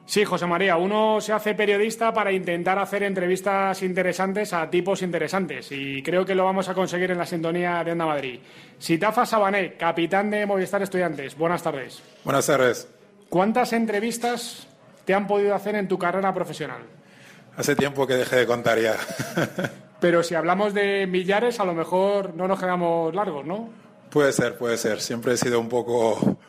Sí, José María, uno se hace periodista para intentar hacer entrevistas interesantes a tipos interesantes y creo que lo vamos a conseguir en la sintonía de Onda Madrid. Sitafa Sabané, capitán de Movistar Estudiantes, buenas tardes. Buenas tardes. ¿Cuántas entrevistas te han podido hacer en tu carrera profesional? Hace tiempo que dejé de contar ya. Pero si hablamos de millares, a lo mejor no nos quedamos largos, ¿no? Puede ser. Siempre he sido un poco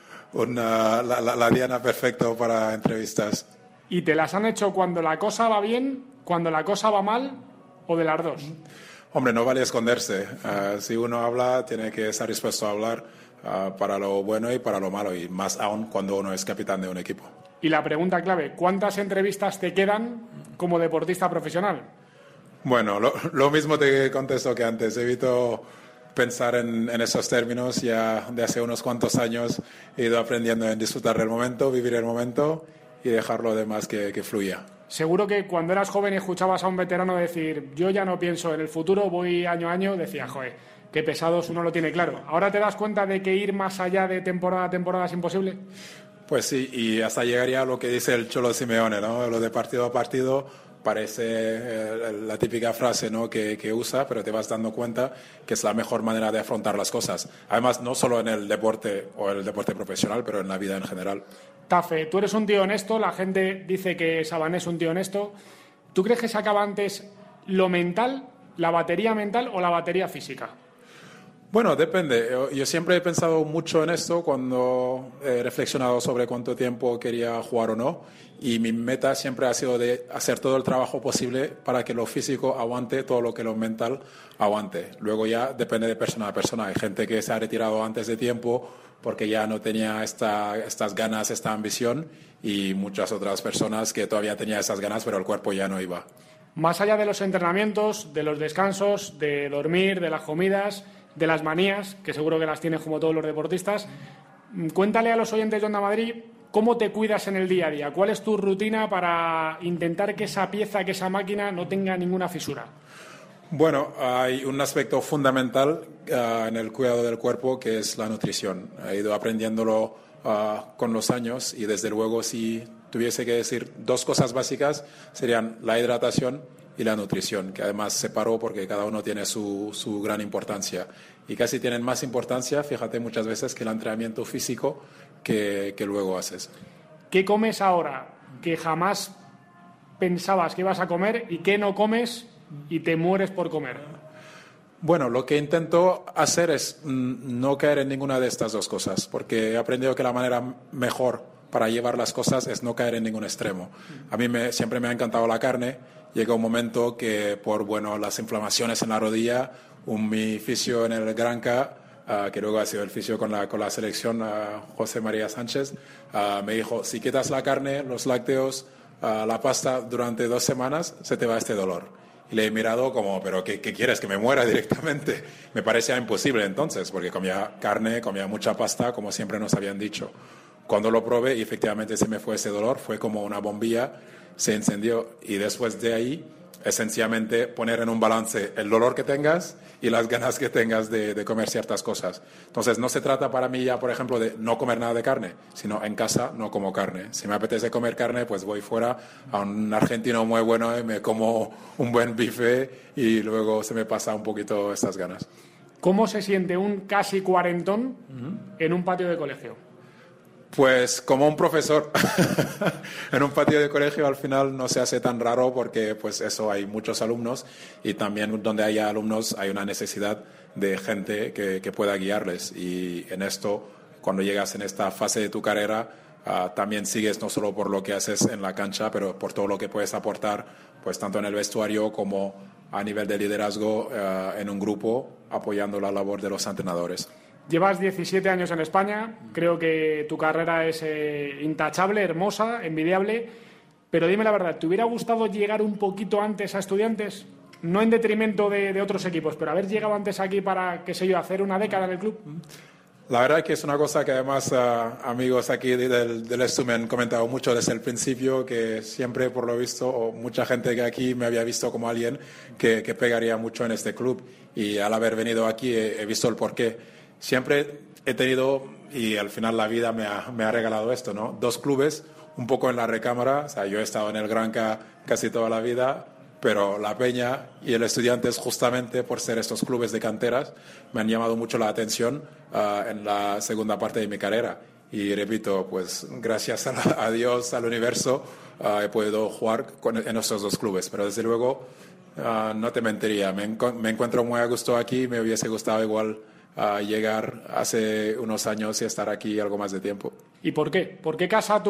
la diana perfecta para entrevistas. ¿Y te las han hecho cuando la cosa va bien, cuando la cosa va mal o de las dos? Hombre, no vale esconderse. Si uno habla, tiene que estar dispuesto a hablar para lo bueno y para lo malo, y más aún cuando uno es capitán de un equipo. Y la pregunta clave, ¿cuántas entrevistas te quedan como deportista profesional? Bueno, lo mismo te contesto que antes. Evito pensar en esos términos. Ya de hace unos cuantos años he ido aprendiendo a disfrutar del momento, vivir el momento y dejar lo demás que fluya. Seguro que cuando eras joven y escuchabas a un veterano decir yo ya no pienso en el futuro, voy año a año, decías, joder, qué pesados, uno lo tiene claro. ¿Ahora te das cuenta de que ir más allá de temporada a temporada es imposible? Pues sí, y hasta llegaría a lo que dice el Cholo Simeone, ¿no? Lo de partido a partido parece la típica frase, ¿no?, que usa, pero te vas dando cuenta que es la mejor manera de afrontar las cosas. Además, no solo en el deporte o el deporte profesional, pero en la vida en general. Tafe, tú eres un tío honesto, la gente dice que Sabané es un tío honesto. ¿Tú crees que se acaba antes lo mental, la batería mental o la batería física? Bueno, depende. Yo siempre he pensado mucho en esto cuando he reflexionado sobre cuánto tiempo quería jugar o no, y mi meta siempre ha sido de hacer todo el trabajo posible para que lo físico aguante todo lo que lo mental aguante. Luego ya depende de persona a persona. Hay gente que se ha retirado antes de tiempo porque ya no tenía estas ganas, esta ambición, y muchas otras personas que todavía tenían esas ganas, pero el cuerpo ya no iba. Más allá de los entrenamientos, de los descansos, de dormir, de las comidas, de las manías, que seguro que las tienes como todos los deportistas, cuéntale a los oyentes de Onda Madrid cómo te cuidas en el día a día. ¿Cuál es tu rutina para intentar que esa pieza, que esa máquina no tenga ninguna fisura? Bueno, hay un aspecto fundamental en el cuidado del cuerpo, que es la nutrición. He ido aprendiéndolo con los años, y desde luego si tuviese que decir dos cosas básicas serían la hidratación y la nutrición, que además separo porque cada uno tiene su gran importancia, y casi tienen más importancia, fíjate, muchas veces que el entrenamiento físico que luego haces. ¿Qué comes ahora que jamás pensabas que ibas a comer y qué no comes y te mueres por comer? Bueno, lo que intento hacer es no caer en ninguna de estas dos cosas, porque he aprendido que la manera mejor para llevar las cosas es no caer en ningún extremo. A mí siempre me ha encantado la carne. Llega un momento que por las inflamaciones en la rodilla, mi fisio en el Granca, que luego ha sido el fisio con la selección, José María Sánchez, me dijo, si quitas la carne, los lácteos, la pasta durante 2 semanas, se te va este dolor. Y le he mirado como, ¿pero qué quieres? ¿Que me muera directamente? Me parecía imposible entonces, porque comía carne, comía mucha pasta, como siempre nos habían dicho. Cuando lo probé y efectivamente se me fue ese dolor, fue como una bombilla, se encendió, y después de ahí, esencialmente poner en un balance el dolor que tengas y las ganas que tengas de comer ciertas cosas. Entonces no se trata para mí ya, por ejemplo, de no comer nada de carne, sino en casa no como carne. Si me apetece comer carne, pues voy fuera a un argentino muy bueno y me como un buen bife, y luego se me pasa un poquito estas ganas. ¿Cómo se siente un casi cuarentón en un patio de colegio? Pues como un profesor. En un patio de colegio al final no se hace tan raro, porque pues eso, hay muchos alumnos, y también donde haya alumnos hay una necesidad de gente que pueda guiarles, y en esto, cuando llegas en esta fase de tu carrera, también sigues no solo por lo que haces en la cancha, pero por todo lo que puedes aportar, pues tanto en el vestuario como a nivel de liderazgo en un grupo, apoyando la labor de los entrenadores. Llevas 17 años en España, creo que tu carrera es intachable, hermosa, envidiable, pero dime la verdad, ¿te hubiera gustado llegar un poquito antes a Estudiantes? No en detrimento de otros equipos, pero haber llegado antes aquí para, qué sé yo, hacer una década en el club. La verdad que es una cosa que además amigos aquí del ESTU me han comentado mucho desde el principio, que siempre, por lo visto, o mucha gente que aquí me había visto como alguien que pegaría mucho en este club, y al haber venido aquí he visto el porqué. Siempre he tenido, y al final la vida me ha regalado esto, ¿no? 2 clubes, un poco en la recámara. O sea, yo he estado en el Granca casi toda la vida, pero la Peña y el Estudiantes, justamente por ser estos clubes de canteras, me han llamado mucho la atención en la segunda parte de mi carrera. Y repito, pues gracias a Dios, al universo, he podido jugar en estos dos clubes. Pero desde luego, no te mentiría, me encuentro muy a gusto aquí. Me hubiese gustado igual llegar hace unos años y estar aquí algo más de tiempo. ¿Y por qué? ¿Por qué casa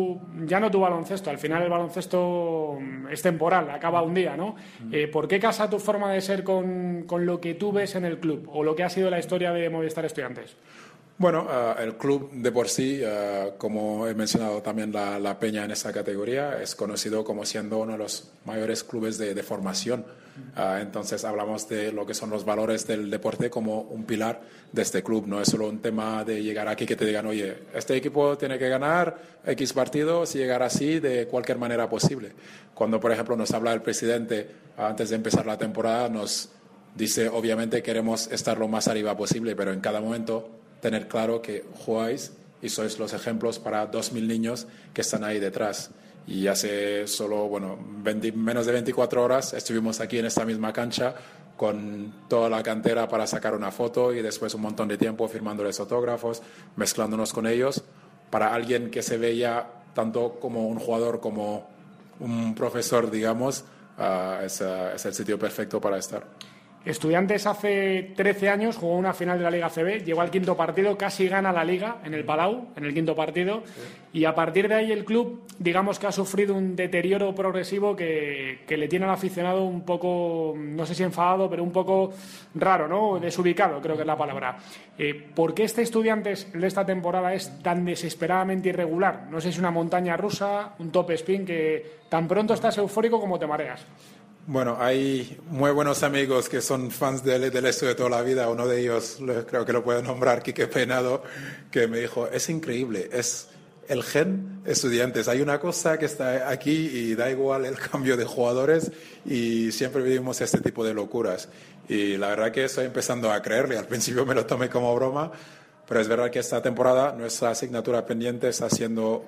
ya no tu baloncesto? Al final el baloncesto es temporal, acaba un día, ¿no? ¿Por qué casa tu forma de ser con lo que tú ves en el club o lo que ha sido la historia de Movistar Estudiantes? Bueno, el club de por sí, como he mencionado también la Peña en esta categoría, es conocido como siendo uno de los mayores clubes de formación. Entonces hablamos de lo que son los valores del deporte como un pilar de este club. No es solo un tema de llegar aquí que te digan, oye, este equipo tiene que ganar X partidos y llegar así de cualquier manera posible. Cuando, por ejemplo, nos habla el presidente antes de empezar la temporada, nos dice, obviamente queremos estar lo más arriba posible, pero en cada momento tener claro que jugáis y sois los ejemplos para 2.000 niños que están ahí detrás. Y hace solo, menos de 24 horas estuvimos aquí en esta misma cancha con toda la cantera para sacar una foto y después un montón de tiempo firmándoles autógrafos, mezclándonos con ellos. Para alguien que se veía tanto como un jugador como un profesor, digamos, es el sitio perfecto para estar. Estudiantes hace 13 años jugó una final de la Liga CB, llegó al quinto partido, casi gana la Liga en el Palau, en el quinto partido, y a partir de ahí el club, digamos que ha sufrido un deterioro progresivo que le tiene al aficionado un poco, no sé si enfadado, pero un poco raro, ¿no? Desubicado, creo que es la palabra. ¿Por qué este Estudiantes de esta temporada es tan desesperadamente irregular? No sé si es una montaña rusa, un top spin, que tan pronto estás eufórico como te mareas. Bueno, hay muy buenos amigos que son fans del esto de toda la vida. Uno de ellos, creo que lo puedo nombrar, Quique Peinado, que me dijo, es increíble, es el gen Estudiantes. Hay una cosa que está aquí y da igual el cambio de jugadores y siempre vivimos este tipo de locuras. Y la verdad que estoy empezando a creerle. Al principio me lo tomé como broma, pero es verdad que esta temporada nuestra asignatura pendiente está siendo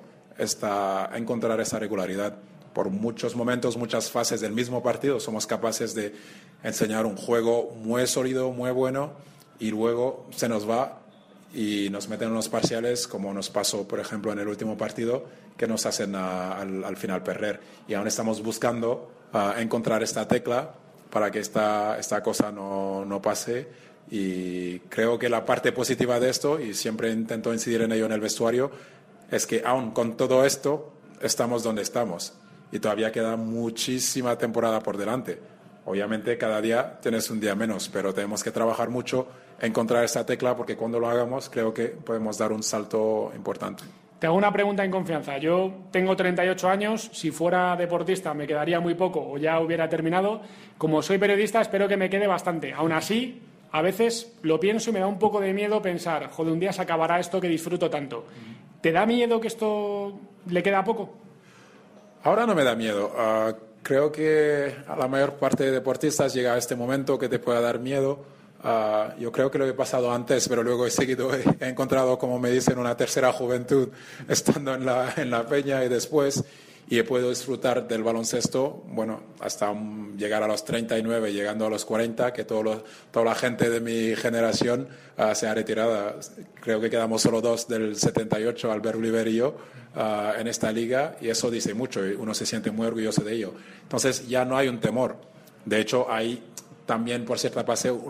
encontrar esa regularidad. Por muchos momentos, muchas fases del mismo partido, somos capaces de enseñar un juego muy sólido, muy bueno, y luego se nos va y nos meten en los parciales, como nos pasó, por ejemplo, en el último partido, que nos hacen al final perder. Y aún estamos buscando encontrar esta tecla para que esta cosa no pase. Y creo que la parte positiva de esto, y siempre intento incidir en ello en el vestuario, es que aún con todo esto estamos donde estamos. Y todavía queda muchísima temporada por delante. Obviamente cada día tienes un día menos, pero tenemos que trabajar mucho, encontrar esa tecla, porque cuando lo hagamos creo que podemos dar un salto importante. Te hago una pregunta en confianza. Yo tengo 38 años, si fuera deportista me quedaría muy poco o ya hubiera terminado. Como soy periodista espero que me quede bastante. Aún así, a veces lo pienso y me da un poco de miedo pensar, joder, un día se acabará esto que disfruto tanto. ¿Te da miedo que esto le queda poco? Ahora no me da miedo. Creo que a la mayor parte de deportistas llega a este momento que te pueda dar miedo. Yo creo que lo he pasado antes, pero luego he encontrado, como me dicen, una tercera juventud estando en la Peña y después, y he podido disfrutar del baloncesto, hasta llegar a los 39, llegando a los 40, que toda la gente de mi generación se ha retirado. Creo que quedamos solo dos del 78, Albert Oliver y yo, en esta liga, y eso dice mucho, y uno se siente muy orgulloso de ello. Entonces ya no hay un temor. De hecho, hay también, por cierta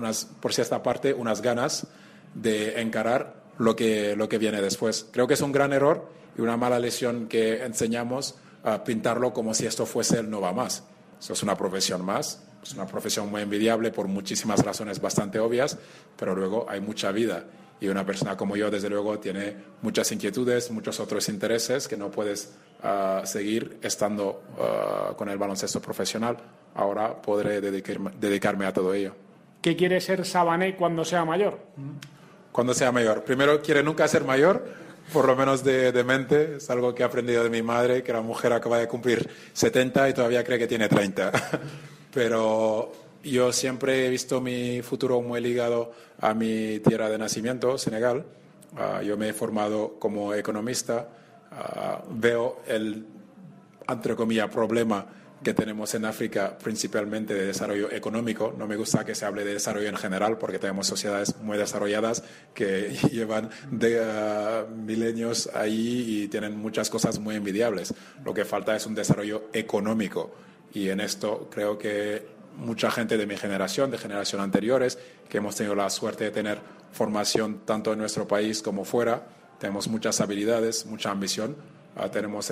parte, unas ganas de encarar lo que viene después. Creo que es un gran error y una mala lección que enseñamos a pintarlo como si esto fuese el no va más. Eso es una profesión más, es una profesión muy envidiable por muchísimas razones bastante obvias, pero luego hay mucha vida. Y una persona como yo, desde luego, tiene muchas inquietudes, muchos otros intereses que no puedes seguir estando con el baloncesto profesional. Ahora podré dedicarme a todo ello. ¿Qué quiere ser Sabané cuando sea mayor? Cuando sea mayor. Primero, quiere nunca ser mayor, por lo menos de mente. Es algo que he aprendido de mi madre, que la mujer acaba de cumplir 70 y todavía cree que tiene 30. Pero yo siempre he visto mi futuro muy ligado a mi tierra de nacimiento, Senegal. Yo me he formado como economista veo el, entre comillas, problema que tenemos en África, principalmente de desarrollo económico. No me gusta que se hable de desarrollo en general, porque tenemos sociedades muy desarrolladas que llevan milenios ahí y tienen muchas cosas muy envidiables. Lo que falta es un desarrollo económico, y en esto creo que mucha gente de mi generación, de generación anteriores, que hemos tenido la suerte de tener formación tanto en nuestro país como fuera, tenemos muchas habilidades, mucha ambición, tenemos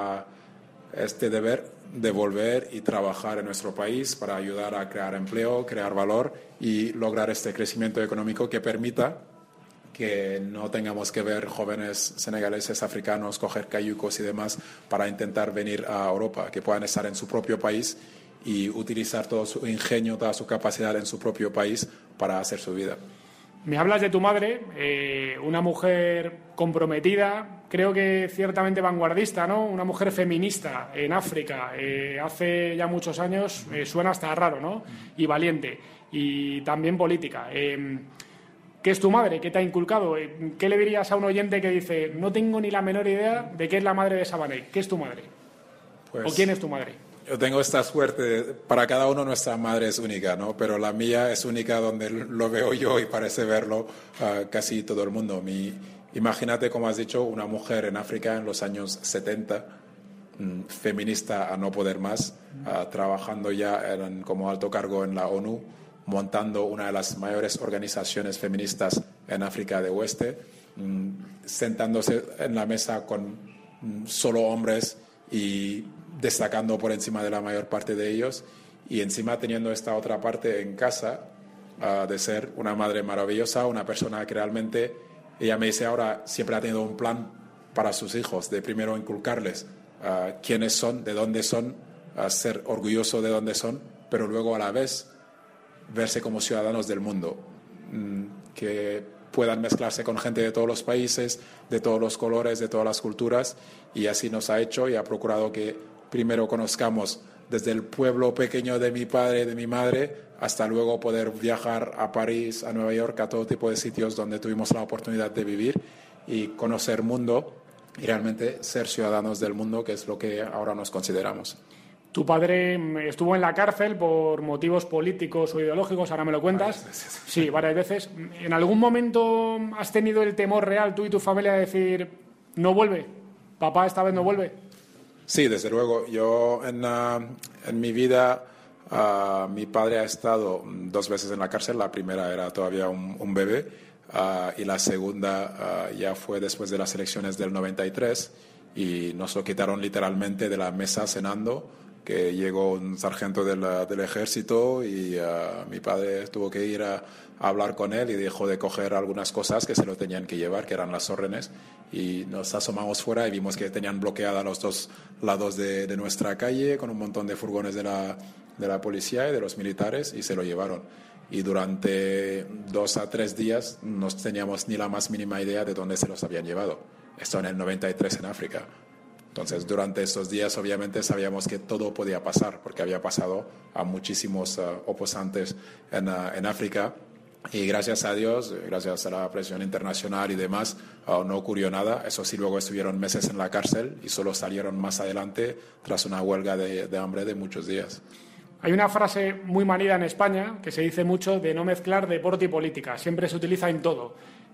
este deber de volver y trabajar en nuestro país para ayudar a crear empleo, crear valor y lograr este crecimiento económico que permita que no tengamos que ver jóvenes senegaleses, africanos, coger cayucos y demás para intentar venir a Europa, que puedan estar en su propio país y utilizar todo su ingenio, toda su capacidad en su propio país para hacer su vida. Me hablas de tu madre, una mujer comprometida, creo que ciertamente vanguardista, ¿no? Una mujer feminista en África, hace ya muchos años, suena hasta raro, ¿no? Y valiente, y también política. ¿Qué es tu madre? ¿Qué te ha inculcado? ¿Qué le dirías a un oyente que dice, no tengo ni la menor idea de qué es la madre de Sabané? ¿Qué es tu madre? Pues, ¿o quién es tu madre? Yo tengo esta suerte, para cada uno nuestra madre es única, ¿no? Pero la mía es única donde lo veo yo y parece verlo casi todo el mundo. Imagínate, como has dicho, una mujer en África en los años 70, feminista a no poder más, trabajando ya como alto cargo en la ONU, montando una de las mayores organizaciones feministas en África de Oeste, sentándose en la mesa con solo hombres y destacando por encima de la mayor parte de ellos, y encima teniendo esta otra parte en casa, de ser una madre maravillosa, una persona que realmente, ella me dice ahora, siempre ha tenido un plan para sus hijos, de primero inculcarles quiénes son, de dónde son, ser orgulloso de dónde son, pero luego a la vez verse como ciudadanos del mundo, que puedan mezclarse con gente de todos los países, de todos los colores, de todas las culturas, y así nos ha hecho y ha procurado que primero conozcamos desde el pueblo pequeño de mi padre, de mi madre, hasta luego poder viajar a París, a Nueva York, a todo tipo de sitios donde tuvimos la oportunidad de vivir y conocer mundo y realmente ser ciudadanos del mundo, que es lo que ahora nos consideramos. Tu padre estuvo en la cárcel por motivos políticos o ideológicos, ahora me lo cuentas. Varias veces. Sí, varias veces. ¿En algún momento has tenido el temor real, tú y tu familia, de decir, no vuelve? ¿Papá esta vez no vuelve? Sí, desde luego. Yo en mi vida, mi padre ha estado 2 veces en la cárcel. La primera era todavía un bebé y la segunda ya fue después de las elecciones del 93 y nos lo quitaron literalmente de la mesa cenando, que llegó un sargento del ejército y mi padre tuvo que ir a hablar con él y dejó de coger algunas cosas que se lo tenían que llevar, que eran las órdenes, y nos asomamos fuera y vimos que tenían bloqueada los 2 lados de nuestra calle con un montón de furgones de la policía y de los militares, y se lo llevaron. Y durante 2 a 3 días no teníamos ni la más mínima idea de dónde se los habían llevado. Esto en el 93 en África. Entonces, durante estos días, obviamente, sabíamos que todo podía pasar, porque había pasado a muchísimos oposantes en África. Y gracias a Dios, gracias a la presión internacional y demás, no ocurrió nada. Eso sí, luego estuvieron meses en la cárcel y solo salieron más adelante tras una huelga de hambre de muchos días. Hay una frase muy manida en España que se dice mucho de no mezclar deporte y política. Siempre se utiliza en todo.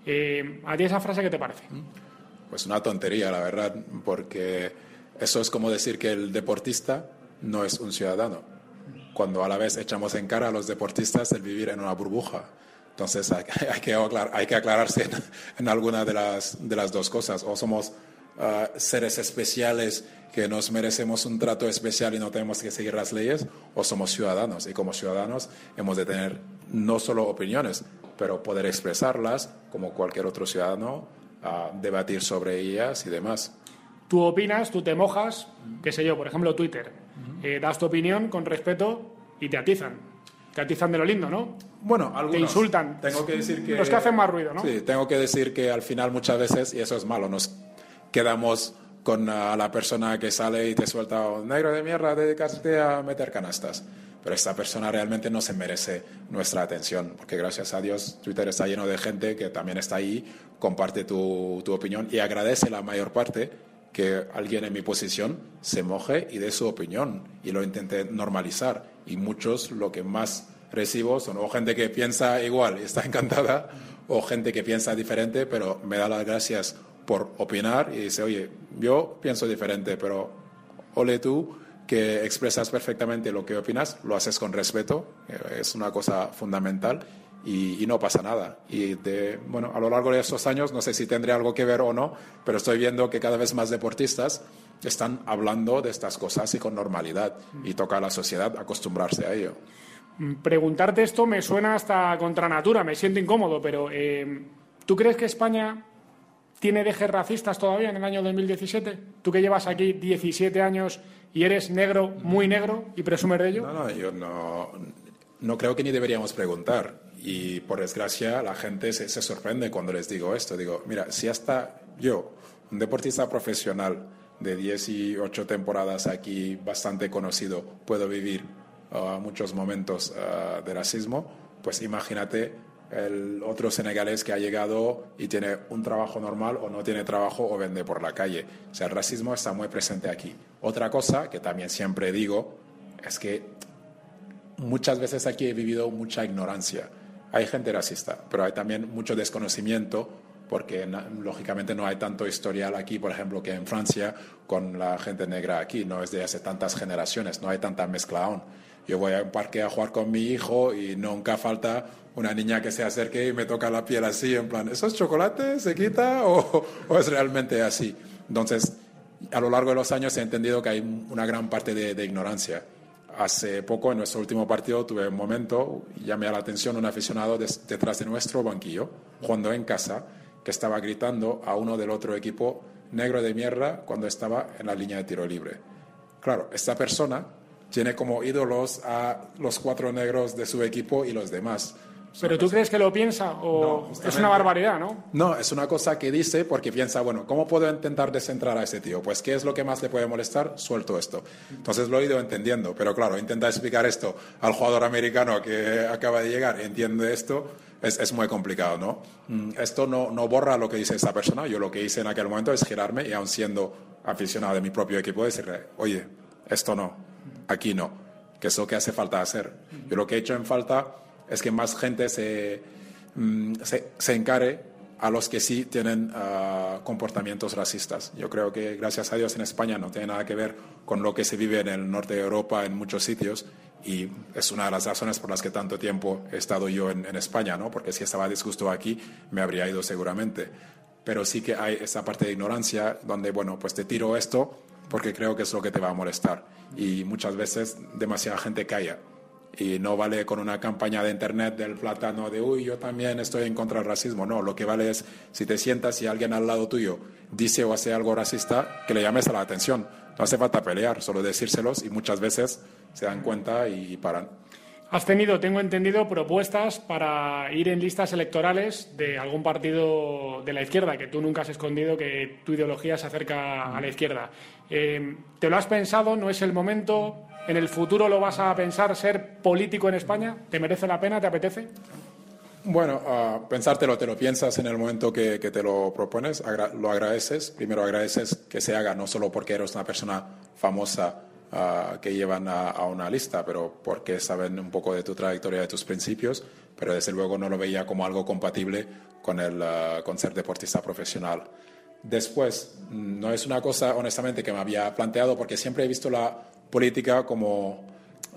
¿A ti esa frase qué te parece? Pues una tontería, la verdad, porque eso es como decir que el deportista no es un ciudadano, cuando a la vez echamos en cara a los deportistas el vivir en una burbuja. Entonces hay que aclararse en alguna de las dos cosas. O somos seres especiales que nos merecemos un trato especial y no tenemos que seguir las leyes, o somos ciudadanos. Y como ciudadanos hemos de tener no solo opiniones, pero poder expresarlas como cualquier otro ciudadano, debatir sobre ellas y demás. Tú opinas, tú te mojas, qué sé yo, por ejemplo Twitter, das tu opinión con respeto y te atizan. Te atizan de lo lindo, ¿no? Bueno, algunos. Te insultan. Tengo que decir que... Los que hacen más ruido, ¿no? Sí, tengo que decir que al final muchas veces, y eso es malo, nos quedamos con la persona que sale y te suelta un negro de mierda, dedicaste a meter canastas. Pero esta persona realmente no se merece nuestra atención, porque gracias a Dios Twitter está lleno de gente que también está ahí, comparte tu opinión y agradece la mayor parte que alguien en mi posición se moje y dé su opinión y lo intente normalizar. Y muchos lo que más recibo son o gente que piensa igual y está encantada, o gente que piensa diferente, pero me da las gracias por opinar y dice, oye, yo pienso diferente, pero ole tú que expresas perfectamente lo que opinas, lo haces con respeto, es una cosa fundamental y no pasa nada. Y bueno, a lo largo de estos años, no sé si tendría algo que ver o no, pero estoy viendo que cada vez más deportistas están hablando de estas cosas y con normalidad, y toca a la sociedad acostumbrarse a ello. Preguntarte esto me suena hasta contra natura, me siento incómodo, pero ¿tú crees que España tiene dejes racistas todavía en el año 2017? Tú que llevas aquí 17 años y eres negro, muy negro, y presumes de ello. No, yo no creo que ni deberíamos preguntar. Y por desgracia la gente se sorprende cuando les digo esto. Digo, mira, si hasta yo, un deportista profesional de 18 temporadas aquí, bastante conocido, puedo vivir muchos momentos de racismo, pues imagínate el otro senegalés que ha llegado y tiene un trabajo normal o no tiene trabajo o vende por la calle. O sea, el racismo está muy presente aquí. Otra cosa que también siempre digo es que muchas veces aquí he vivido mucha ignorancia. Hay gente racista, pero hay también mucho desconocimiento, porque lógicamente no hay tanto historial aquí, por ejemplo, que en Francia con la gente negra aquí. No es de hace tantas generaciones, no hay tanta mezcla aún. Yo voy a un parque a jugar con mi hijo y nunca falta una niña que se acerque y me toca la piel así, en plan, ¿eso es chocolate? ¿Se quita? ¿O es realmente así? Entonces, a lo largo de los años he entendido que hay una gran parte de ignorancia. Hace poco, en nuestro último partido, tuve un momento, llamé a la atención un aficionado detrás de nuestro banquillo, jugando en casa, que estaba gritando a uno del otro equipo, negro de mierda, cuando estaba en la línea de tiro libre. Claro, esta persona tiene como ídolos a los 4 negros de su equipo y los demás. ¿Pero tú crees que lo piensa o no, es una barbaridad, no? No, es una cosa que dice porque piensa, bueno, ¿cómo puedo intentar descentrar a ese tío? Pues, ¿qué es lo que más le puede molestar? Suelto esto. Entonces lo he ido entendiendo, pero claro, intenta explicar esto al jugador americano que acaba de llegar, entiende esto, es muy complicado, ¿no? Esto no borra lo que dice esa persona. Yo lo que hice en aquel momento es girarme y, aun siendo aficionado de mi propio equipo, decirle, oye, esto no, aquí no, que es lo que hace falta hacer. Yo lo que he hecho en falta es que más gente se encare a los que sí tienen comportamientos racistas. Yo creo que, gracias a Dios, en España no tiene nada que ver con lo que se vive en el norte de Europa en muchos sitios, y es una de las razones por las que tanto tiempo he estado yo en España, ¿no? Porque si estaba a disgusto aquí me habría ido seguramente. Pero sí que hay esa parte de ignorancia donde, bueno, pues te tiro esto porque creo que es lo que te va a molestar, y muchas veces demasiada gente calla. Y no vale con una campaña de internet del plátano de uy, yo también estoy en contra del racismo. No, lo que vale es si te sientas y alguien al lado tuyo dice o hace algo racista, que le llames a la atención. No hace falta pelear, solo decírselos, y muchas veces se dan cuenta y paran. Has tenido, tengo entendido, propuestas para ir en listas electorales de algún partido de la izquierda, que tú nunca has escondido que tu ideología se acerca a la izquierda. ¿Te lo has pensado? ¿No es el momento? ¿En el futuro lo vas a pensar, ser político en España? ¿Te merece la pena? ¿Te apetece? Bueno, pensártelo, te lo piensas en el momento que te lo propones, lo agradeces. Primero agradeces que se haga, no solo porque eres una persona famosa que llevan a una lista, pero porque saben un poco de tu trayectoria, de tus principios, pero desde luego no lo veía como algo compatible con ser deportista profesional. Después, no es una cosa, honestamente, que me había planteado, porque siempre he visto la política como,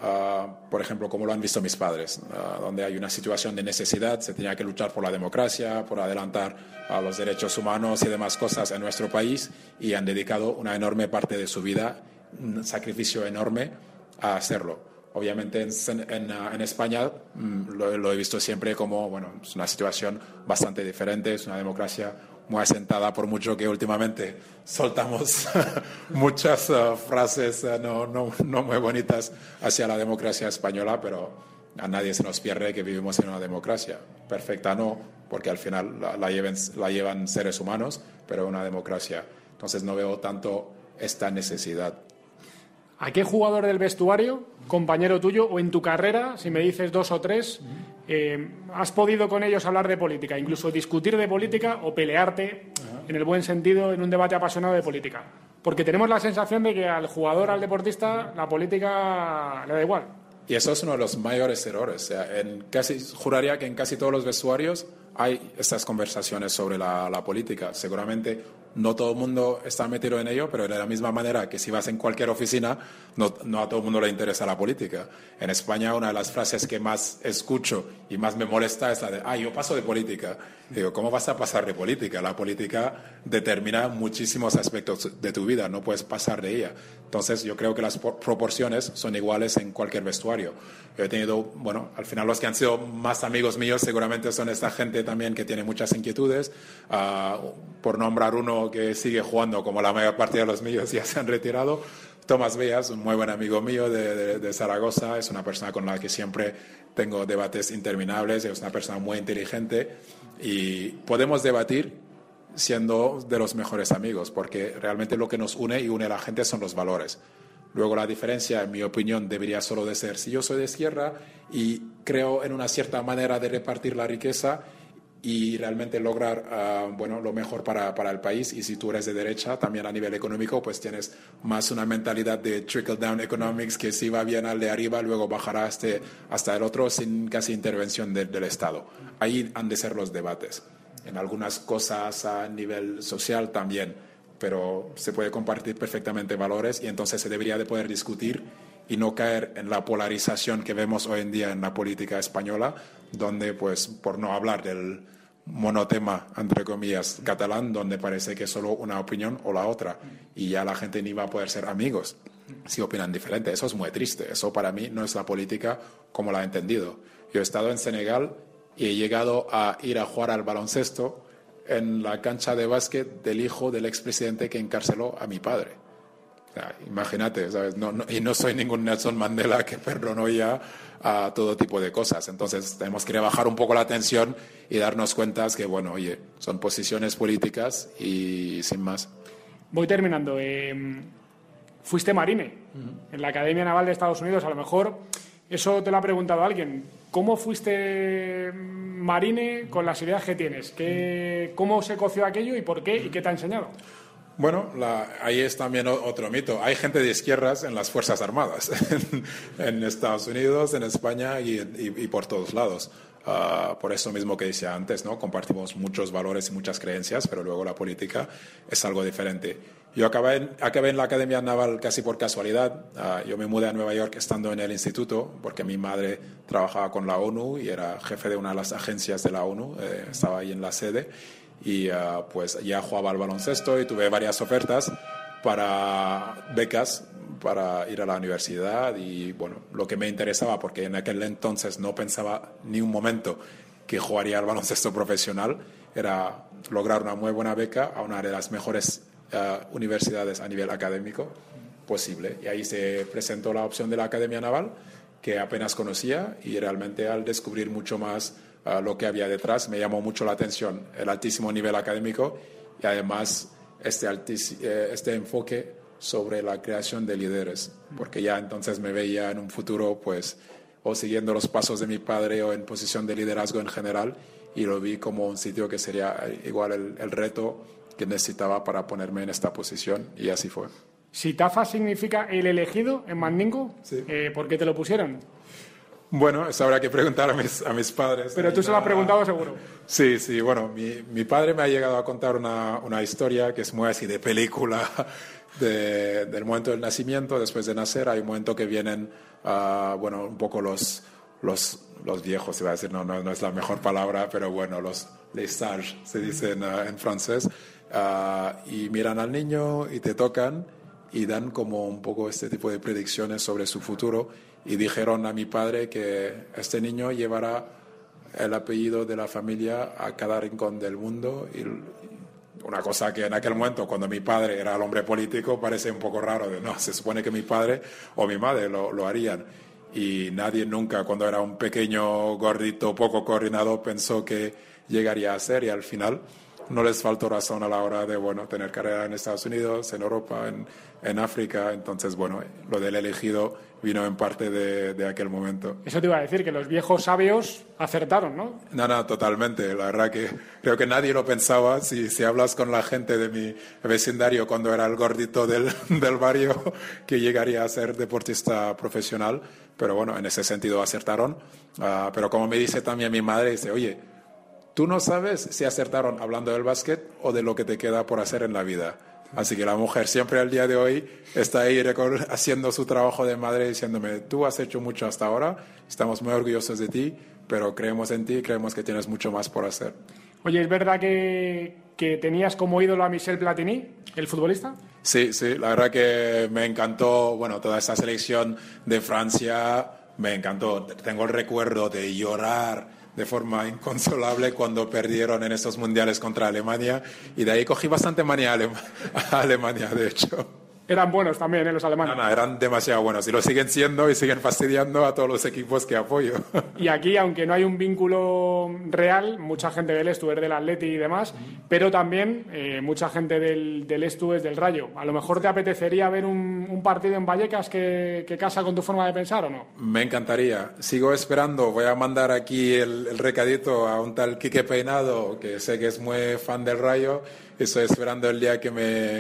por ejemplo, como lo han visto mis padres, donde hay una situación de necesidad, se tenía que luchar por la democracia, por adelantar a los derechos humanos y demás cosas en nuestro país, y han dedicado una enorme parte de su vida, un sacrificio enorme, a hacerlo. Obviamente en España lo he visto siempre como, bueno, es una situación bastante diferente, es una democracia muy asentada, por mucho que últimamente soltamos muchas frases no muy bonitas hacia la democracia española, pero a nadie se nos pierde que vivimos en una democracia. Perfecta no, porque al final la llevan seres humanos, pero una democracia. Entonces no veo tanto esta necesidad. ¿A qué jugador del vestuario, compañero tuyo, o en tu carrera, si me dices 2 o 3, has podido con ellos hablar de política, incluso discutir de política o pelearte, en el buen sentido, en un debate apasionado de política? Porque tenemos la sensación de que al jugador, al deportista, la política le da igual. Y eso es uno de los mayores errores. O sea, juraría que en casi todos los vestuarios hay estas conversaciones sobre la política. Seguramente no todo el mundo está metido en ello, pero de la misma manera que si vas en cualquier oficina, no a todo el mundo le interesa la política. En España, una de las frases que más escucho y más me molesta es la de, yo paso de política. Digo, ¿cómo vas a pasar de política? La política determina muchísimos aspectos de tu vida, no puedes pasar de ella. Entonces, yo creo que las proporciones son iguales en cualquier vestuario. Yo he tenido, al final los que han sido más amigos míos seguramente son esta gente también que tiene muchas inquietudes. Por nombrar uno que sigue jugando, como la mayor parte de los míos ya se han retirado, Tomás Bellas, un muy buen amigo mío de Zaragoza, es una persona con la que siempre tengo debates interminables, es una persona muy inteligente y podemos debatir siendo de los mejores amigos, porque realmente lo que nos une y une a la gente son los valores. Luego la diferencia, en mi opinión, debería solo de ser si yo soy de izquierda y creo en una cierta manera de repartir la riqueza y realmente lograr lo mejor para el país, y si tú eres de derecha, también a nivel económico, pues tienes más una mentalidad de trickle-down economics, que si va bien al de arriba, luego bajará hasta el otro sin casi intervención del Estado. Ahí han de ser los debates. En algunas cosas a nivel social también, pero se puede compartir perfectamente valores y entonces se debería de poder discutir y no caer en la polarización que vemos hoy en día en la política española, donde, pues, por no hablar del monotema, entre comillas, catalán, donde parece que es solo una opinión o la otra y ya la gente ni va a poder ser amigos si opinan diferente. Eso es muy triste. Eso para mí no es la política como la he entendido. Yo he estado en Senegal y he llegado a ir a jugar al baloncesto en la cancha de básquet del hijo del expresidente que encarceló a mi padre. O sea, imagínate, ¿sabes? Y no soy ningún Nelson Mandela que perdonó ya a todo tipo de cosas. Entonces tenemos que rebajar un poco la tensión y darnos cuenta que, son posiciones políticas y sin más. Voy terminando. Fuiste marine en la Academia Naval de Estados Unidos. A lo mejor eso te lo ha preguntado alguien. ¿Cómo fuiste marine con las ideas que tienes? ¿Cómo se coció aquello y por qué? ¿Y qué te ha enseñado? Bueno, ahí es también otro mito. Hay gente de izquierdas en las Fuerzas Armadas, en Estados Unidos, en España y por todos lados. Por eso mismo que decía antes, ¿no? Compartimos muchos valores y muchas creencias, pero luego la política es algo diferente. Yo acabé en la Academia Naval casi por casualidad. Yo me mudé a Nueva York estando en el instituto, porque mi madre trabajaba con la ONU y era jefe de una de las agencias de la ONU, estaba ahí en la sede. Y pues ya jugaba al baloncesto y tuve varias ofertas para becas para ir a la universidad y lo que me interesaba, porque en aquel entonces no pensaba ni un momento que jugaría al baloncesto profesional, era lograr una muy buena beca a una de las mejores universidades a nivel académico posible. Y ahí se presentó la opción de la Academia Naval, que apenas conocía, y realmente al descubrir mucho más lo que había detrás, me llamó mucho la atención el altísimo nivel académico y además este enfoque sobre la creación de líderes, porque ya entonces me veía en un futuro pues o siguiendo los pasos de mi padre o en posición de liderazgo en general, y lo vi como un sitio que sería igual el reto que necesitaba para ponerme en esta posición, y así fue. Sitafa significa el elegido en mandingo. Sí. ¿Por qué te lo pusieron? Bueno, eso habrá que preguntar a mis padres. Pero tú se lo has preguntado seguro. Sí, bueno, mi padre me ha llegado a contar una historia que es muy así de película, del momento del nacimiento. Después de nacer hay un momento que vienen, un poco los viejos, iba a decir, no es la mejor palabra, pero les sages, se dice en francés, y miran al niño y te tocan y dan como un poco este tipo de predicciones sobre su futuro, y dijeron a mi padre que este niño llevará el apellido de la familia a cada rincón del mundo, y una cosa que en aquel momento, cuando mi padre era el hombre político, parece un poco raro, se supone que mi padre o mi madre lo harían, y nadie nunca, cuando era un pequeño gordito poco coordinado, pensó que llegaría a ser, y al final no les faltó razón a la hora de, bueno, tener carrera en Estados Unidos, en Europa, en África. Entonces, bueno, lo del elegido vino en parte de aquel momento. Eso te iba a decir, que los viejos sabios acertaron, ¿no? No, totalmente. La verdad que creo que nadie lo pensaba. Si hablas con la gente de mi vecindario cuando era el gordito del barrio, que llegaría a ser deportista profesional. Pero bueno, en ese sentido acertaron. Pero como me dice también mi madre, dice, oye, tú no sabes si acertaron hablando del básquet o de lo que te queda por hacer en la vida. Así que la mujer siempre al día de hoy está ahí haciendo su trabajo de madre, diciéndome, tú has hecho mucho hasta ahora, estamos muy orgullosos de ti, pero creemos en ti, creemos que tienes mucho más por hacer. Oye, ¿es verdad que tenías como ídolo a Michel Platini, el futbolista? Sí, la verdad que me encantó, bueno, toda esa selección de Francia, me encantó. Tengo el recuerdo de llorar de forma inconsolable cuando perdieron en estos mundiales contra Alemania, y de ahí cogí bastante manía a Alemania, de hecho. Eran buenos también, los alemanes. No, eran demasiado buenos y lo siguen siendo y siguen fastidiando a todos los equipos que apoyo. Y aquí, aunque no hay un vínculo real, mucha gente del Estu es del Atleti y demás, pero también mucha gente del Estu es del Rayo. A lo mejor te apetecería ver un partido en Vallecas que casa con tu forma de pensar, ¿o no? Me encantaría. Sigo esperando. Voy a mandar aquí el recadito a un tal Quique Peinado, que sé que es muy fan del Rayo. Estoy esperando el día que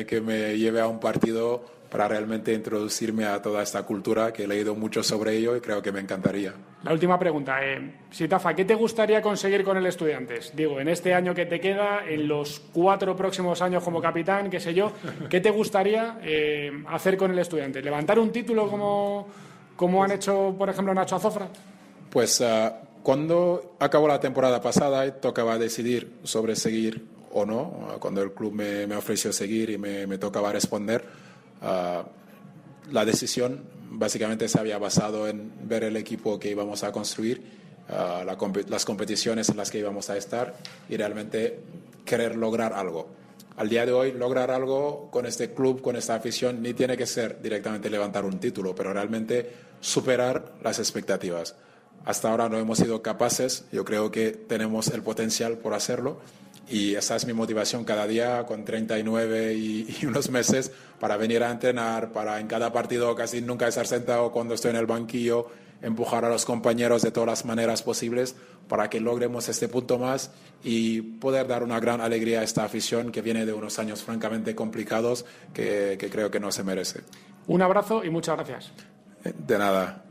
me lleve a un partido para realmente introducirme a toda esta cultura, que he leído mucho sobre ello y creo que me encantaría. La última pregunta. Sitafa, ¿qué te gustaría conseguir con el Estudiantes? Digo, en este año que te queda, en los 4 próximos años como capitán, qué sé yo, ¿qué te gustaría hacer con el Estudiantes? ¿Levantar un título como han hecho, por ejemplo, Nacho Azofra? Pues cuando acabó la temporada pasada y tocaba decidir sobre seguir o no, cuando el club me ofreció seguir y me tocaba responder, la decisión básicamente se había basado en ver el equipo que íbamos a construir, las competiciones en las que íbamos a estar y realmente querer lograr algo. Al día de hoy, lograr algo con este club, con esta afición, ni tiene que ser directamente levantar un título, pero realmente superar las expectativas. Hasta ahora no hemos sido capaces, yo creo que tenemos el potencial por hacerlo. Y esa es mi motivación cada día, con 39 y unos meses, para venir a entrenar, para en cada partido casi nunca estar sentado cuando estoy en el banquillo, empujar a los compañeros de todas las maneras posibles para que logremos este punto más y poder dar una gran alegría a esta afición que viene de unos años francamente complicados que creo que no se merece. Un abrazo y muchas gracias. De nada.